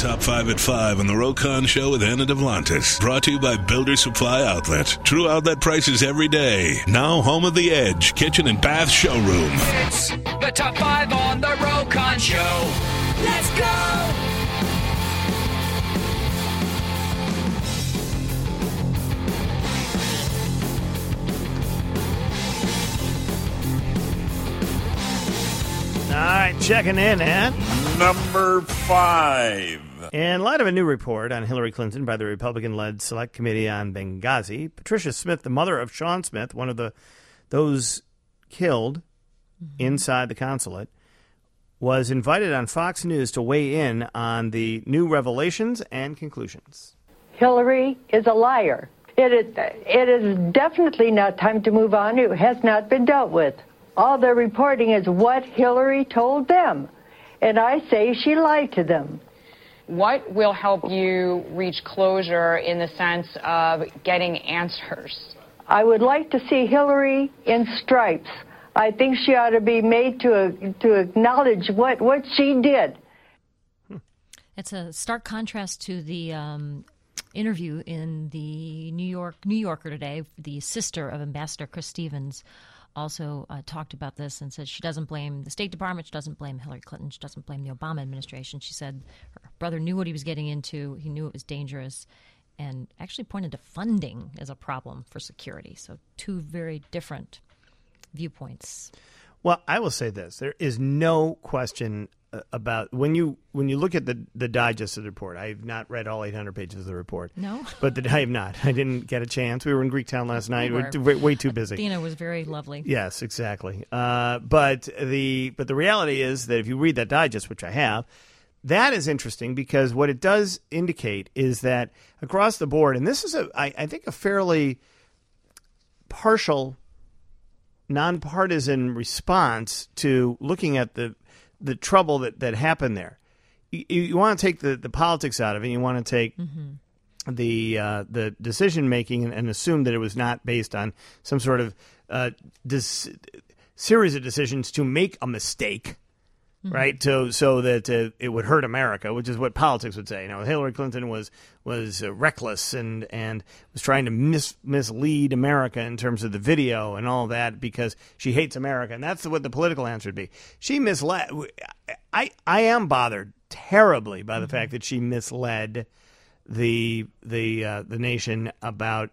Top 5 at 5 on the Rokon Show with Anna Devlantis. Brought to you by Builder Supply Outlet. True outlet prices every day. Now home of The Edge, kitchen and bath showroom. It's the Top 5 on the Rokon Show. Let's go! All right, checking in at number 5. In light of a new report on Hillary Clinton by the Republican-led Select Committee on Benghazi, Patricia Smith, the mother of Sean Smith, one of those killed inside the consulate, was invited on Fox News to weigh in on the new revelations and conclusions. Hillary is a liar. It is definitely not time to move on. It has not been dealt with. All they're reporting is what Hillary told them. And I say she lied to them. What will help you reach closure in the sense of getting answers? I would like to see Hillary in stripes. I think she ought to be made to acknowledge what she did. It's a stark contrast to the interview in the New Yorker today. The sister of Ambassador Chris Stevens also talked about this and said she doesn't blame the State Department, she doesn't blame Hillary Clinton, she doesn't blame the Obama administration. She said her brother knew what he was getting into, he knew it was dangerous, and actually pointed to funding as a problem for security. So two very different viewpoints. Well, I will say this. There is no question about when you look at the digest of the report. I have not read all 800 pages of the report. No? But I have not. I didn't get a chance. We were in Greektown last night. We were way too busy. Dina was very lovely. Yes, exactly. But the reality is that if you read that digest, which I have, that is interesting because what it does indicate is that across the board, and this is I think a fairly partial, nonpartisan response to looking at the trouble that happened there. You want to take the politics out of it. You want to take the decision making and assume that it was not based on some sort of series of decisions to make a mistake, right? So that it would hurt America, which is what politics would say. You know, Hillary Clinton was reckless and was trying to mislead America in terms of the video and all that because she hates America, and that's what the political answer would be. She misled. I am bothered terribly by the fact that she misled the nation about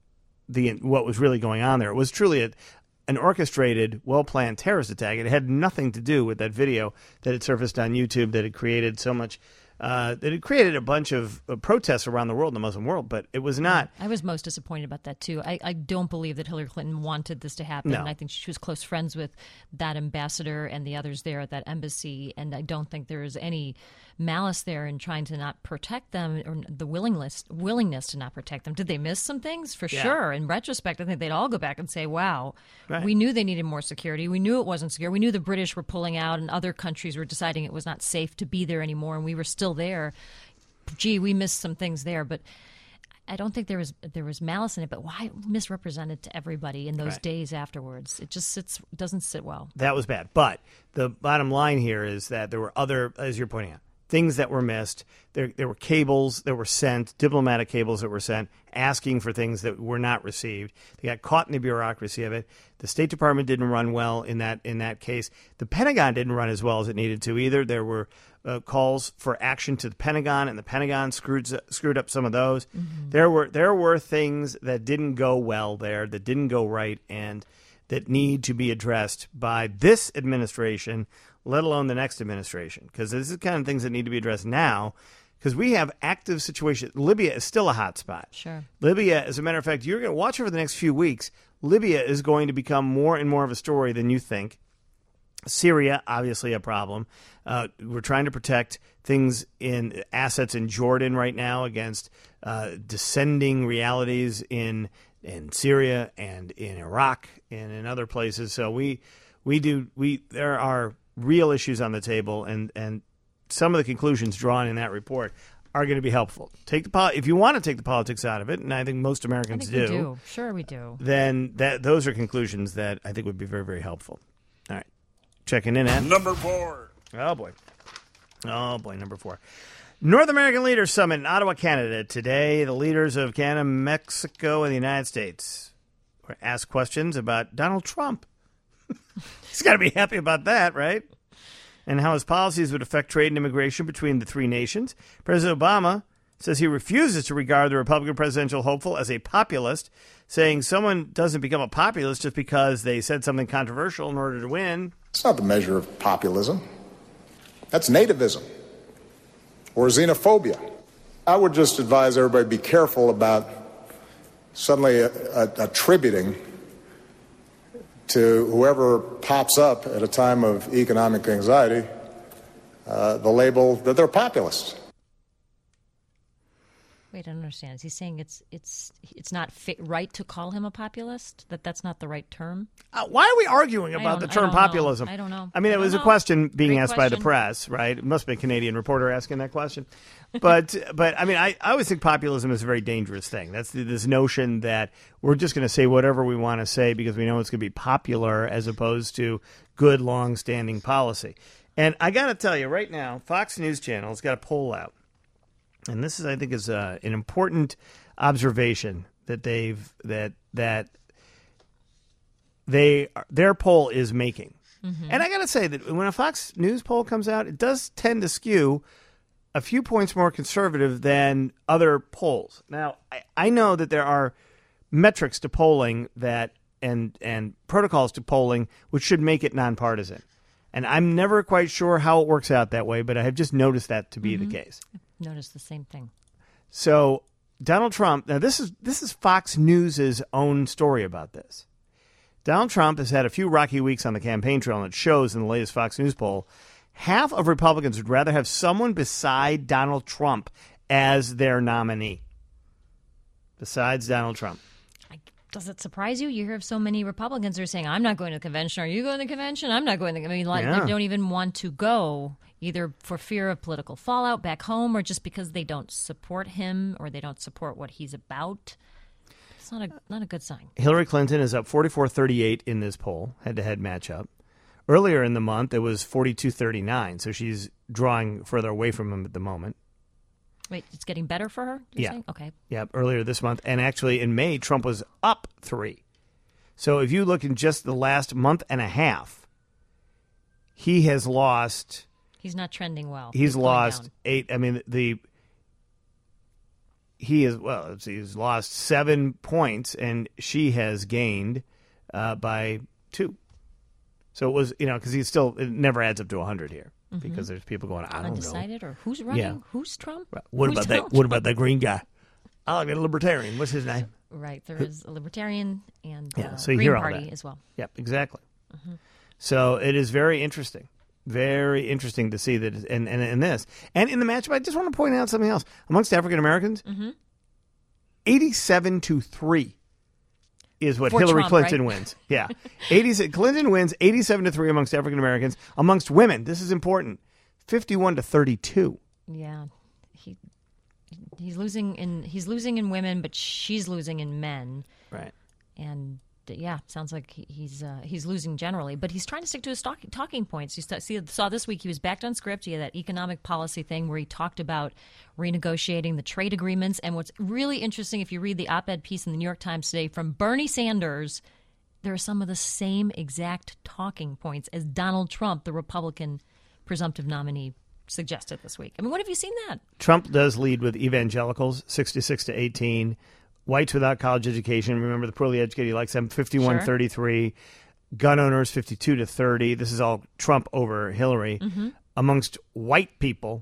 what was really going on there. It was truly an orchestrated, well-planned terrorist attack. It had nothing to do with that video that had surfaced on YouTube that had created so much, that had created a bunch of protests around the world, in the Muslim world, but it was not. I was most disappointed about that, too. I don't believe that Hillary Clinton wanted this to happen. No. I think she was close friends with that ambassador and the others there at that embassy, and I don't think there is any malice there in trying to not protect them or the willingness to not protect them. Did they miss some things? For sure. In retrospect, I think they'd all go back and say, wow, we knew they needed more security. We knew it wasn't secure. We knew the British were pulling out and other countries were deciding it was not safe to be there anymore, and we were still there. Gee, we missed some things there, but I don't think there was malice in it, but why misrepresent it to everybody in those days afterwards? It just doesn't sit well. That was bad. But the bottom line here is that there were other, as you're pointing out, things that were missed. There were cables that were sent, diplomatic cables that were sent, asking for things that were not received. They got caught in the bureaucracy of it. The State Department didn't run well in that case. The Pentagon didn't run as well as it needed to either. There were calls for action to the Pentagon, and the Pentagon screwed up some of those. There were things that didn't go well there, that didn't go right, and that need to be addressed by this administration, let alone the next administration, because this is the kind of things that need to be addressed now, because we have active situations. Libya is still a hot spot. Sure. Libya, as a matter of fact, you're going to watch over the next few weeks. Libya is going to become more and more of a story than you think. Syria, obviously a problem. We're trying to protect things in assets in Jordan right now against descending realities in Syria and in Iraq and in other places. So there are real issues on the table, and some of the conclusions drawn in that report are going to be helpful. If you want to take the politics out of it, and I think most Americans we do. Sure, we do. Then those are conclusions that I think would be very, very helpful. All right. Checking in at number 4. Oh, boy. Oh, boy, number 4. North American Leaders Summit in Ottawa, Canada. Today, the leaders of Canada, Mexico, and the United States were asked questions about Donald Trump. He's got to be happy about that, right? And how his policies would affect trade and immigration between the three nations. President Obama says he refuses to regard the Republican presidential hopeful as a populist, saying someone doesn't become a populist just because they said something controversial in order to win. It's not the measure of populism. That's nativism or xenophobia. I would just advise everybody be careful about suddenly attributing to whoever pops up at a time of economic anxiety the label that they're populists. Wait, I don't understand. Is he saying it's not right to call him a populist? That's not the right term? Why are we arguing about the term populism? I don't know. I mean, it was a question being asked by the press, right? It must be a Canadian reporter asking that question. But I mean, I always think populism is a very dangerous thing. That's this notion that we're just going to say whatever we want to say because we know it's going to be popular as opposed to good, long-standing policy. And I got to tell you right now, Fox News Channel has got a poll out. And this is, I think, is an important observation that their poll is making. Mm-hmm. And I got to say that when a Fox News poll comes out, it does tend to skew a few points more conservative than other polls. Now, I know that there are metrics to polling that and protocols to polling which should make it nonpartisan. And I'm never quite sure how it works out that way, but I have just noticed that to be the case. Noticed the same thing. So Donald Trump, now this is Fox News' own story about this. Donald Trump has had a few rocky weeks on the campaign trail, and it shows in the latest Fox News poll. Half of Republicans would rather have someone beside Donald Trump as their nominee. Besides Donald Trump. Does it surprise you? You hear of so many Republicans who are saying, I'm not going to the convention. Are you going to the convention? I'm not going to the convention. They don't even want to go, either for fear of political fallout back home or just because they don't support him or they don't support what he's about. It's not a good sign. Hillary Clinton is up 44-38 in this poll, head-to-head matchup. Earlier in the month, it was 42-39, so she's drawing further away from him at the moment. Wait, it's getting better for her? You're saying? Okay. Yeah, earlier this month. And actually, in May, Trump was up 3. So if you look in just the last month and a half, he has lost... He's not trending well. He's lost 8. I mean, he's lost 7 points, and she has gained by 2. So it was, because it never adds up to 100 here. Mm-hmm. Because there's people going, I don't know. Undecided, or who's running? Yeah. Who's Trump? What about that green guy? I like a libertarian. What's his name? Right. There is a libertarian and so Green Party as well. Yep, exactly. Mm-hmm. So it is very interesting. Very interesting to see that and this. And in the matchup, I just want to point out something else. Amongst African Americans, 87-3 is what Hillary Clinton wins. Yeah. Clinton wins 87-3 amongst African Americans. Amongst women, this is important, 51-32. Yeah. He's losing in women, but she's losing in men. Right. And sounds like he's losing generally, but he's trying to stick to his talking points. You saw this week he was backed on script. He had that economic policy thing where he talked about renegotiating the trade agreements. And what's really interesting, if you read the op-ed piece in the New York Times today from Bernie Sanders, there are some of the same exact talking points as Donald Trump, the Republican presumptive nominee, suggested this week. I mean, what have you seen that? Trump does lead with evangelicals, 66-18. Whites without college education, remember the poorly educated, he likes them, 51-33. Gun owners, 52-30. This is all Trump over Hillary. Mm-hmm. Amongst white people,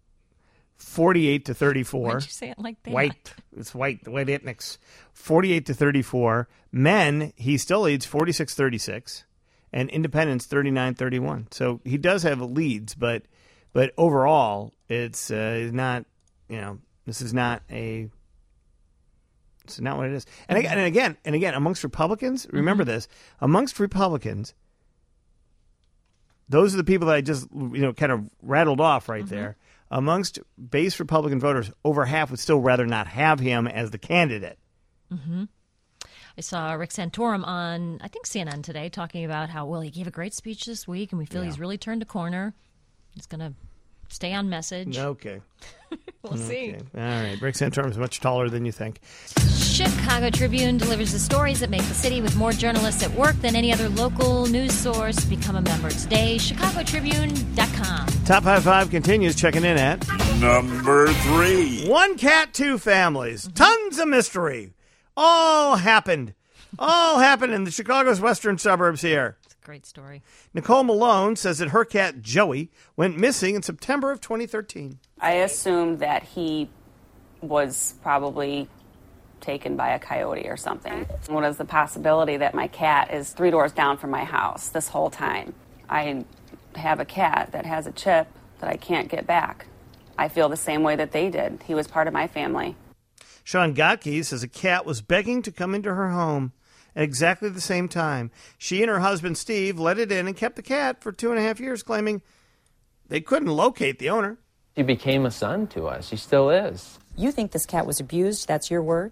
48-34. Why'd you say it like that? White. It's white, the white ethnics. 48-34. Men, he still leads 46-36. And independents, 39-31. So he does have leads, but overall, it's not, this is not a... It's not what it is. And again, amongst Republicans, remember this, amongst Republicans, those are the people that I just, kind of rattled off right there. Amongst base Republican voters, over half would still rather not have him as the candidate. Mm-hmm. I saw Rick Santorum on, I think, CNN today talking about how, he gave a great speech this week and we feel he's really turned a corner. He's going to stay on message. Okay. We'll see. All right. Rick Santorum is much taller than you think. Chicago Tribune delivers the stories that make the city with more journalists at work than any other local news source. Become a member today. ChicagoTribune.com. Top 5 continues checking in at Number 3. One cat, two families. Tons of mystery. All happened in the Chicago's western suburbs here. It's a great story. Nicole Malone says that her cat, Joey, went missing in September of 2013. I assumed that he was probably taken by a coyote or something. What is the possibility that my cat is 3 doors down from my house this whole time? I have a cat that has a chip that I can't get back. I feel the same way that they did. He was part of my family. Sean Gotke says a cat was begging to come into her home at exactly the same time. She and her husband, Steve, let it in and kept the cat for 2.5 years, claiming they couldn't locate the owner. He became a son to us. He still is. You think this cat was abused? That's your word?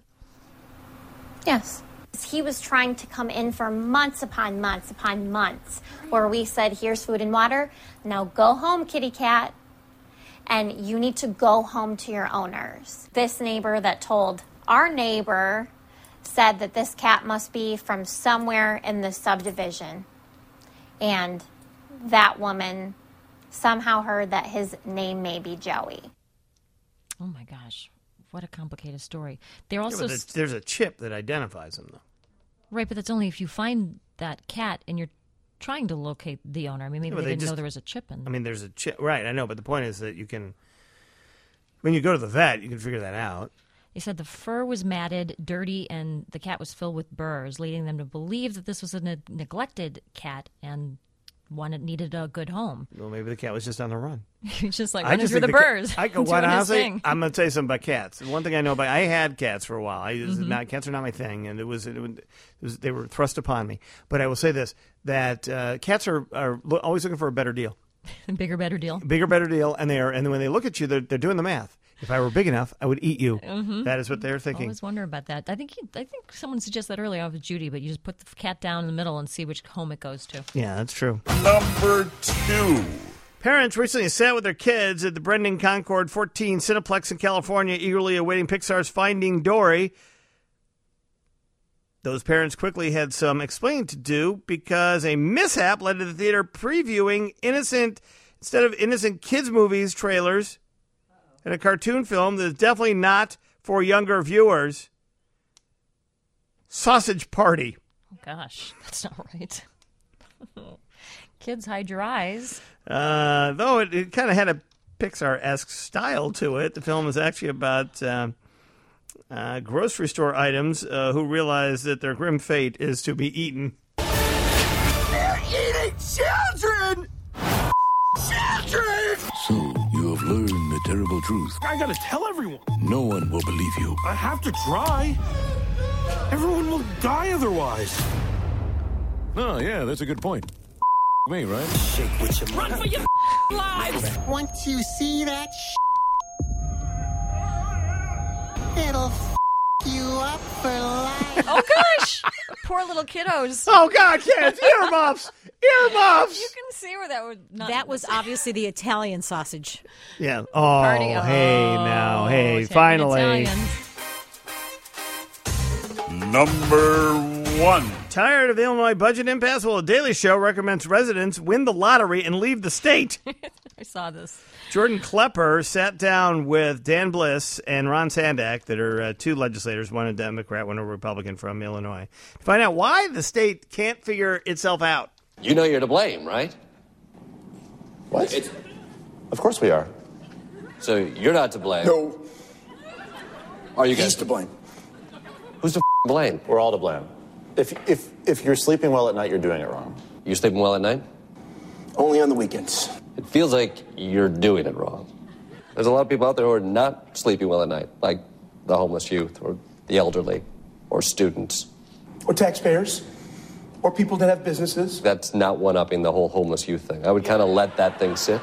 Yes. He was trying to come in for months upon months upon months, where we said, here's food and water. Now go home, kitty cat. And you need to go home to your owners. This neighbor that told our neighbor said that this cat must be from somewhere in the subdivision. And that woman somehow heard that his name may be Joey. Oh, my gosh. What a complicated story. They're also there's a chip that identifies him, though. Right, but that's only if you find that cat and you're trying to locate the owner. I mean, maybe they didn't know there was a chip in. I mean, there's a chip. Right, I know, but the point is that you can, when you go to the vet, you can figure that out. They said the fur was matted, dirty, and the cat was filled with burrs, leading them to believe that this was a neglected cat and one that needed a good home. Well, maybe the cat was just on the run. He's just like running through the burrs. I go, what, honestly, I'm going to tell you something about cats. One thing I know about, I had cats for a while. Cats are not my thing, and they were thrust upon me. But I will say this, that cats are always looking for a better deal. Bigger, better deal. Bigger, better deal, and when they look at you, they're doing the math. If I were big enough, I would eat you. Mm-hmm. That is what they're thinking. I always wonder about that. I think someone suggested that earlier with Judy, but you just put the cat down in the middle and see which home it goes to. Yeah, that's true. Number 2. Parents recently sat with their kids at the Brendan Concord 14 Cineplex in California, eagerly awaiting Pixar's Finding Dory. Those parents quickly had some explaining to do because a mishap led to the theater previewing innocent kids' movies trailers and a cartoon film that is definitely not for younger viewers. Sausage Party. Oh, gosh, that's not right. Kids, hide your eyes. Though it kind of had a Pixar-esque style to it. The film is actually about grocery store items who realize that their grim fate is to be eaten. They're eating children! Children! So, you have learned the terrible truth. I gotta tell everyone. No one will believe you. I have to try. Everyone will die otherwise. Oh, yeah, that's a good point. Me, right? Shake with your run for your lives! Once you see that it'll you up for life. Oh, gosh! Poor little kiddos. Oh, God, kids! Earmuffs! Earmuffs! You can see where that would not... That was obviously the Italian sausage. Yeah. Oh, Party. Hey, now. Hey, finally. Number 1. Tired of the Illinois budget impasse? Well, The Daily Show recommends residents win the lottery and leave the state. I saw this. Jordan Klepper sat down with Dan Bliss and Ron Sandak, that are two legislators, one a Democrat, one a Republican from Illinois, to find out why the state can't figure itself out. You know you're to blame, right? What? Of course we are. So you're not to blame. No. Are you guys He's to blame? Who's to blame? We're all to blame. If you're sleeping well at night, you're doing it wrong. You sleeping well at night? Only on the weekends. It feels like you're doing it wrong. There's a lot of people out there who are not sleeping well at night, like the homeless youth or the elderly or students. Or taxpayers. Or people that have businesses. That's not one-upping the whole homeless youth thing. I would kind of let that thing sit.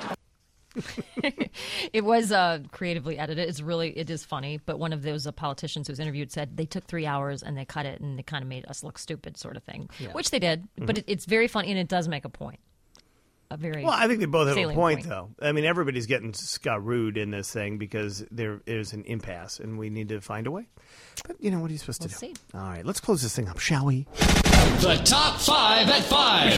It was creatively edited. It is funny, but one of those politicians who was interviewed said they took 3 hours and they cut it and they kind of made us look stupid, sort of thing, which they did. Mm-hmm. But it's very funny and it does make a point. a very Well, I think they both have a salient point, though. I mean, everybody's getting screwed in this thing because there is an impasse, and we need to find a way. But, what are you supposed to do? See. All right, let's close this thing up, shall we? The top 5 at 5.